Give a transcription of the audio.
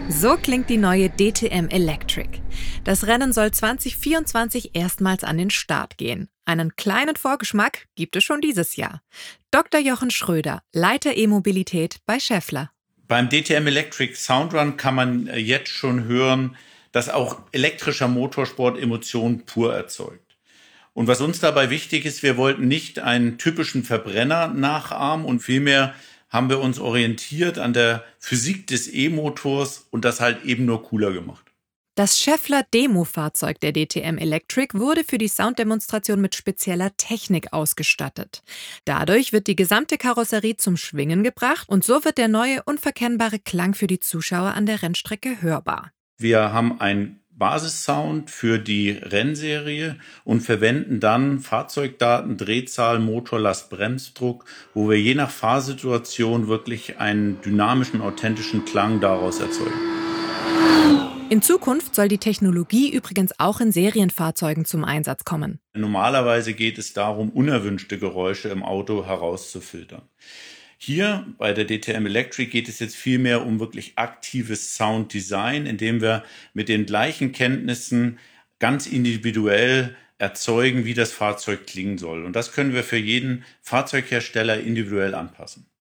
So klingt die neue DTM Electric. Das Rennen soll 2024 erstmals an den Start gehen. Einen kleinen Vorgeschmack gibt es schon dieses Jahr. Dr. Jochen Schröder, Leiter E-Mobilität bei Schaeffler. Beim DTM Electric Soundrun kann man jetzt schon hören, dass auch elektrischer Motorsport Emotionen pur erzeugt. Und was uns dabei wichtig ist, wir wollten nicht einen typischen Verbrenner nachahmen und vielmehr haben wir uns orientiert an der Physik des E-Motors und das halt eben nur cooler gemacht. Das Schaeffler Demo-Fahrzeug der DTM Electric wurde für die Sounddemonstration mit spezieller Technik ausgestattet. Dadurch wird die gesamte Karosserie zum Schwingen gebracht und so wird der neue, unverkennbare Klang für die Zuschauer an der Rennstrecke hörbar. Wir haben einen Basissound für die Rennserie und verwenden dann Fahrzeugdaten, Drehzahl, Motorlast, Bremsdruck, wo wir je nach Fahrsituation wirklich einen dynamischen, authentischen Klang daraus erzeugen. In Zukunft soll die Technologie übrigens auch in Serienfahrzeugen zum Einsatz kommen. Normalerweise geht es darum, unerwünschte Geräusche im Auto herauszufiltern. Hier bei der DTM Electric geht es jetzt vielmehr um wirklich aktives Sounddesign, indem wir mit den gleichen Kenntnissen ganz individuell erzeugen, wie das Fahrzeug klingen soll. Und das können wir für jeden Fahrzeughersteller individuell anpassen.